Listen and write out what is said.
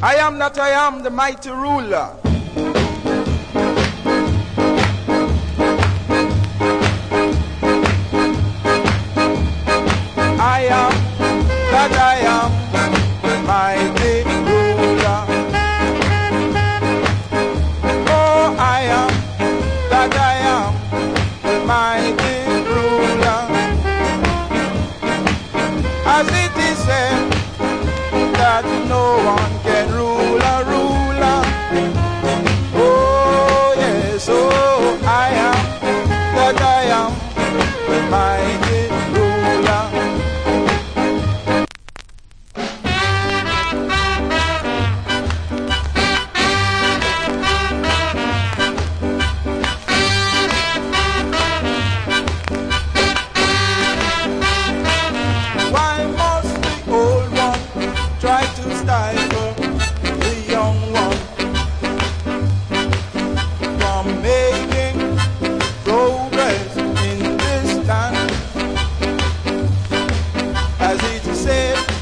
I am that I am, the mighty ruler. I am that I am, the mighty ruler. Oh, I am that I am, the mighty ruler. As it is said that no one can rule a ruler. Oh yes, oh I am that I am, the mighty ruler. Why must the old one try to stifle the young one from making progress in this land? As it is said